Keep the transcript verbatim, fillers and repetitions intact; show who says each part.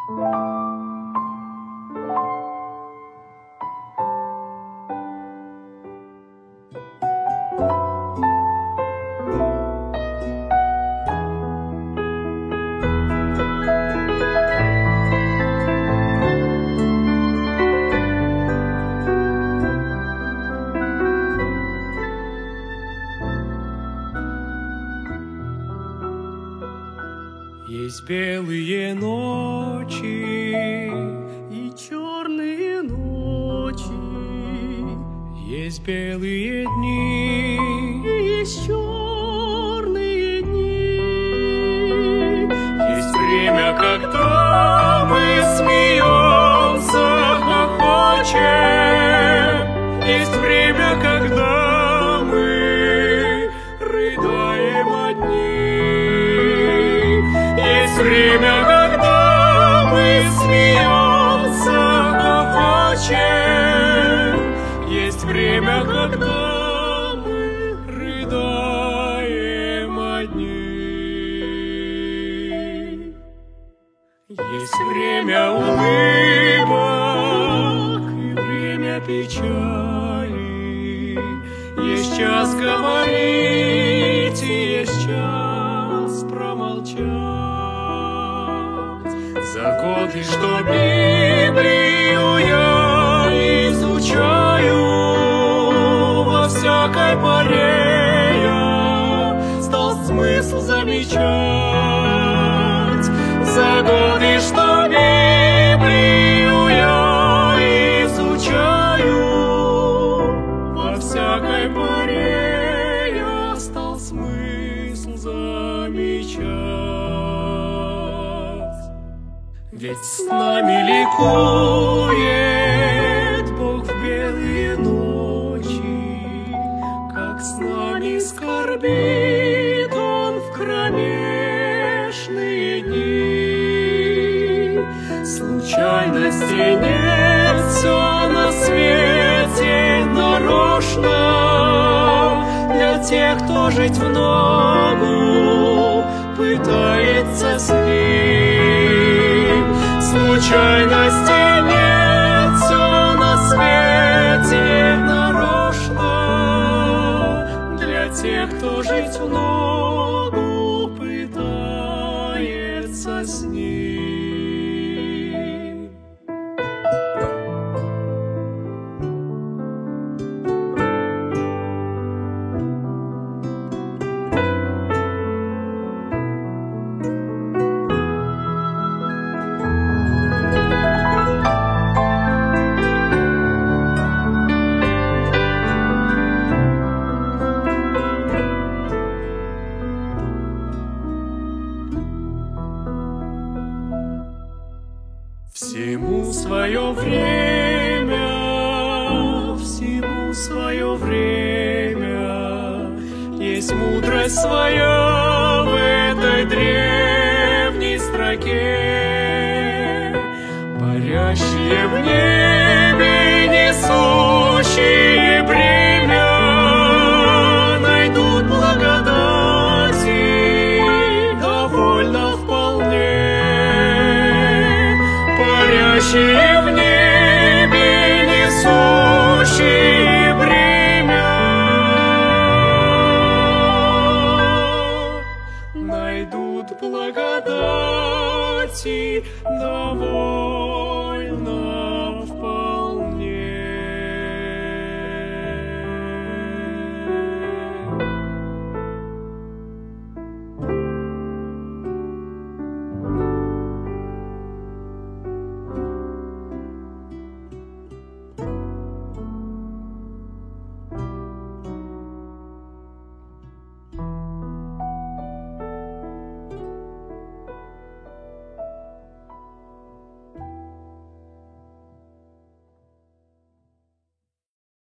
Speaker 1: Есть белые ночи
Speaker 2: и черные ночи,
Speaker 1: есть белые дни
Speaker 2: и есть черные дни.
Speaker 1: Есть время, когда мы смеемся, хохочем. Есть время, когда мы рыдаем одни. Есть время, когда мы смеемся, хохочем. Есть время, когда мы рыдаем одни. Есть время улыбок и время печали. Есть час говорить и есть час промолчать. За годы, что Библию я изучаю, во всякой поре я стал смысл замечать. За годы, что Библию я изучаю, во всякой поре я стал смысл замечать. Ведь с нами ликует Бог в белые ночи, как с нами скорбит Он в кромешные дни. Случайностей нет, все на свете нарочно для тех, кто жить в ногу пытается с ним. Случайностей нет, все на свете нарочно для тех, кто жить в ногу пытается с ним. Всему свое время, всему свое время, есть мудрость своя в этой древней строке. Парящие в небе, несущие бремя, найдут благодати довольно вполне. Парящие в небе, несущие бремя, найдут благодати довольно.